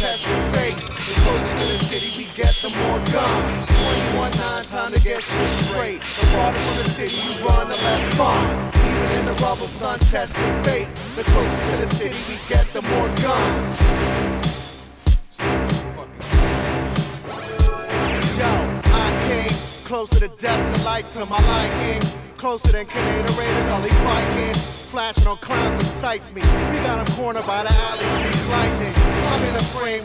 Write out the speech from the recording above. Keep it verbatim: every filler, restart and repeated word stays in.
testing fate. The closer to the city we get, the more guns. twenty-one nine, time to get shit straight. The farther from the city you run, the less fun. Even in the rubble, sun testing fate. The closer to the city we get, the more guns. Yo, I came closer to death than light to my liking. Closer than Canada Raiders, all these Vikings. Flashing on clowns excites me. We got them cornered by the alley, street lightning. I'm in a frame